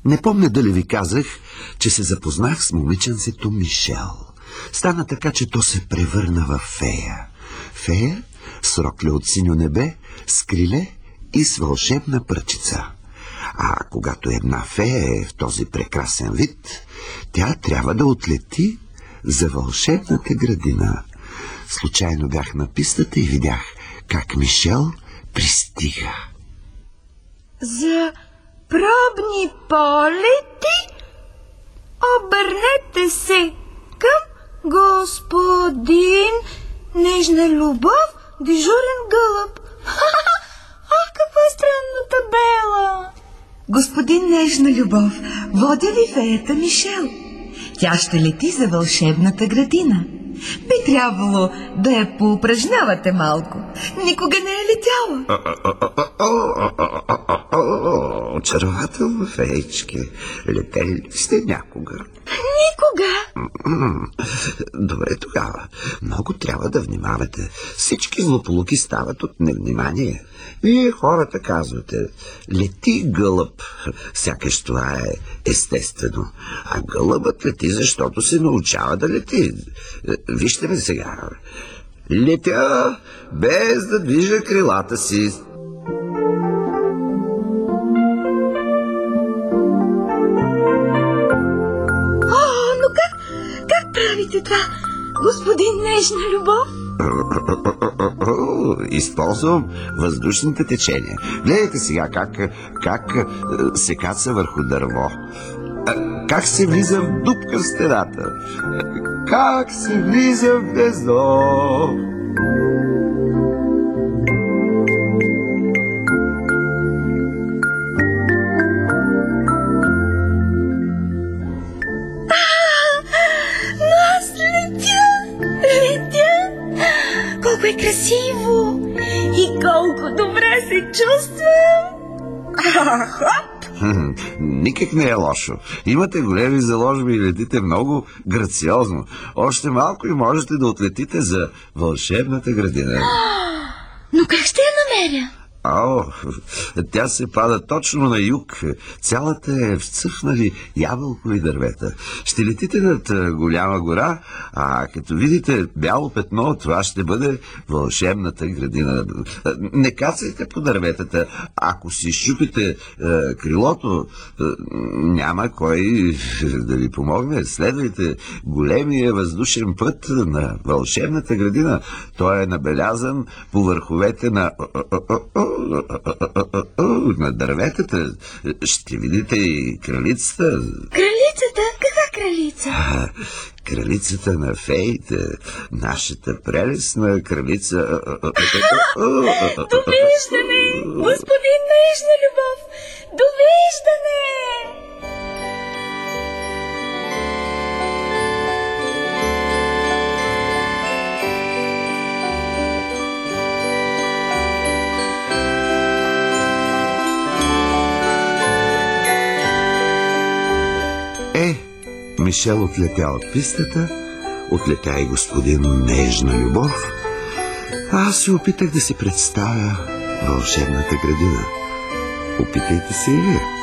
Не помня дали ви казах, че се запознах с момиченцето Мишел. Стана така, че то се превърна в фея. Фея с рокля от синьо небе, с криле и с вълшебна пръчица. А когато една фея е в този прекрасен вид, тя трябва да отлети за вълшебната градина. Случайно бях на пистата и видях как Мишел пристига. За пробни полети обърнете се към господин Нежна любов, дежурен гълъб. Каква странна табела! Господин Нежна любов, водя ви феята Мишел. Тя ще лети за вълшебната градина. Би трябвало да я поупражнявате малко. Никога не е летяла. Очарователно, феечки. Летели ли сте някога? Никога. Добре тогава. Много трябва да внимавате. Всички злополуки стават от невнимание. Вие хората казвате: лети, гълъб. Сякаш това е естествено. А гълъбът лети, защото се научава да лети. Вижте ме сега. Летя, без да движа крилата си. Но как правите това, господин Нежна любов? Използвам въздушните течения. Гледайте сега как се каца върху дърво. Как се влиза в дупка в стената. Как се влиза в гнездо. Но аз летя. Колко е красиво и колко добре се чувствам. Никак не е лошо. Имате големи заложби и летите много грациозно. Още малко и можете да отлетите за вълшебната градина. Но как ще я намеря? Тя се пада точно на юг. Цялата е вцъфнали ябълкови дървета. Ще летите над голяма гора, а като видите бяло петно, това ще бъде вълшебната градина. Не кацайте по дърветата. Ако си щупите крилото, няма кой да ви помогне. Следвайте големия въздушен път на вълшебната градина. Той е набелязан по върховете на дърветата. Ще видите и кралицата. Кралицата? Каква кралица? Кралицата на феите. Нашата прелестна кралица. Довиждане, господин Нежна любов! Довиждане! Мишел отлетя от пистата, отлетя и господин Нежна любов. Аз се опитах да си представя вълшебната градина. Опитайте се и вие.